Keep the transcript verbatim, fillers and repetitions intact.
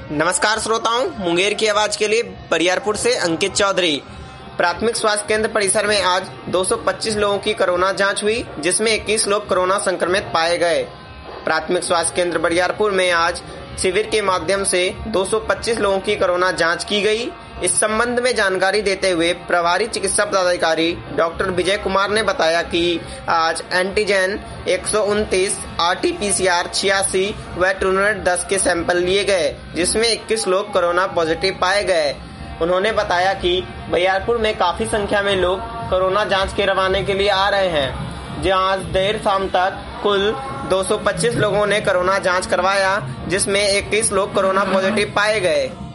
नमस्कार श्रोताओं, मुंगेर की आवाज के लिए बरियारपुर से अंकित चौधरी। प्राथमिक स्वास्थ्य केंद्र परिसर में आज दो सौ पच्चीस लोगों की कोरोना जांच हुई, जिसमें इक्कीस लोग कोरोना संक्रमित पाए गए। प्राथमिक स्वास्थ्य केंद्र बरियारपुर में आज शिविर के माध्यम से दो सौ पच्चीस लोगों की कोरोना जांच की गई। इस संबंध में जानकारी देते हुए प्रभारी चिकित्सा पदाधिकारी डॉक्टर विजय कुमार ने बताया कि आज एंटीजन एक सौ उनतीस, आरटीपीसीआर छियासी व ट्रूनेट दस के सैंपल लिए गए, जिसमें इक्कीस लोग कोरोना पॉजिटिव पाए गए। उन्होंने बताया कि बरियारपुर में काफी संख्या में लोग कोरोना जांच के रवाने के लिए आ रहे हैं, जहां आज देर शाम तक कुल दो सौ पच्चीस लोगों ने कोरोना जांच करवाया, जिसमें इक्कीस लोग कोरोना पॉजिटिव पाए गए।